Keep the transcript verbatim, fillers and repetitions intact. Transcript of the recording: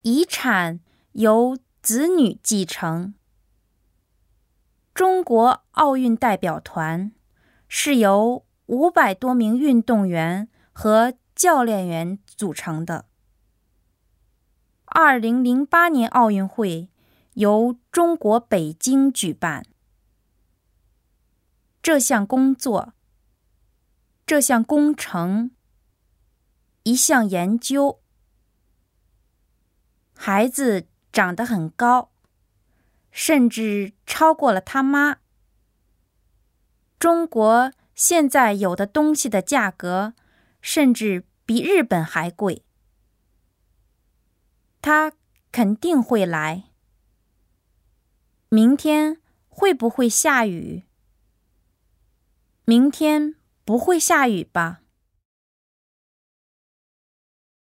遗产由子女继承。中国奥运代表团是由五百多名运动员和教练员组成的。二零零八年奥运会由中国北京举办。这项工作，这项工程，一项研究，孩子长得很高，甚至超过了他妈。中国现在有的东西的价格，甚至比日本还贵。他肯定会来。明天会不会下雨？明天不会下雨吧？